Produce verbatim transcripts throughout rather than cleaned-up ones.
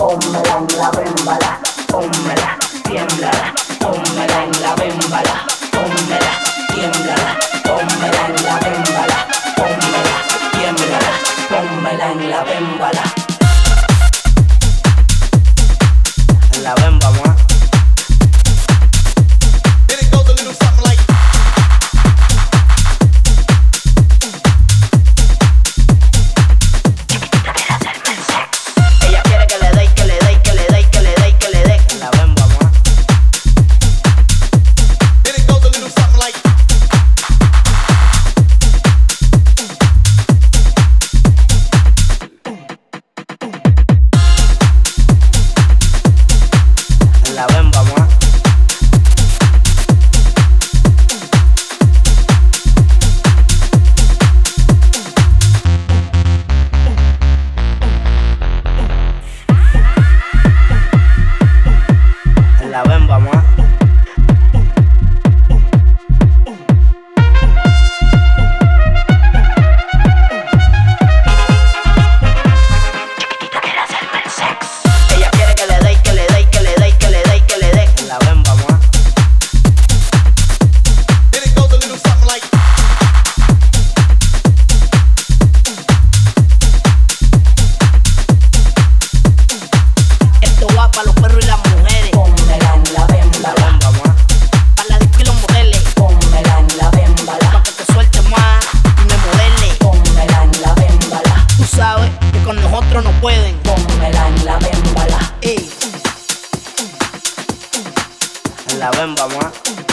pónmela en la bembala, pónmela, tiémblala, pónmela en la bembala, pónmela, tiémblala, pónmela en la bembala, pónmela, tiémblala, pónmela en la bembala. En la bemba, ma. La bemba, ma.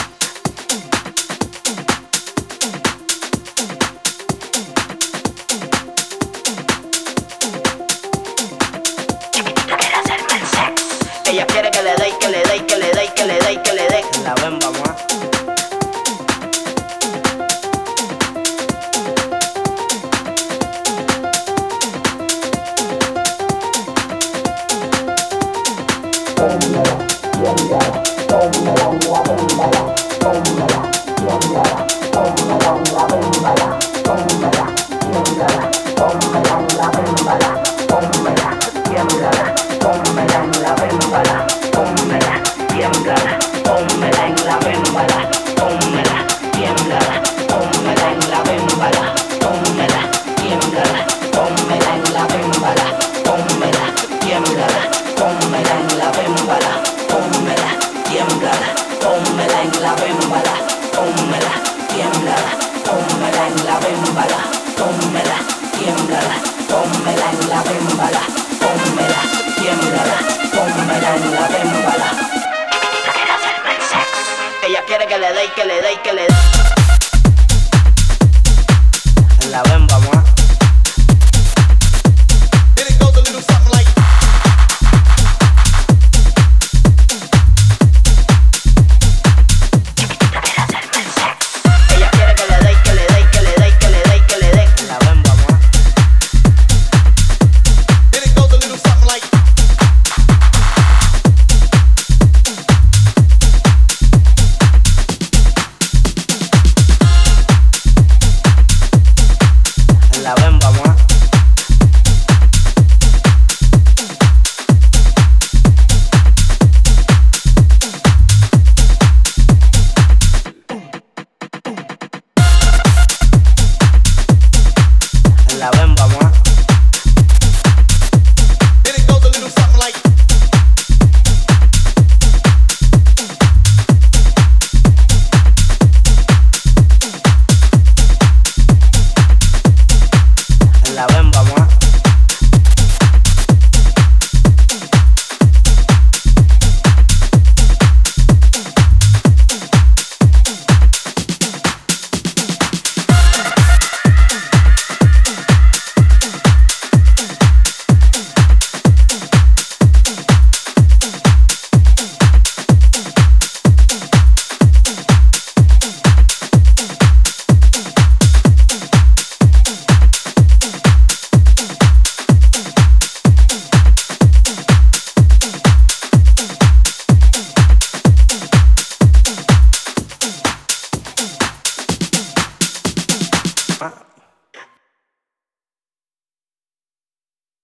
Ella quiere que le dé, que le dé, que le dé, que le dé, que le dé. La bemba, ma. Ella quiere que le dé, que le dé, que le dé. La bemba.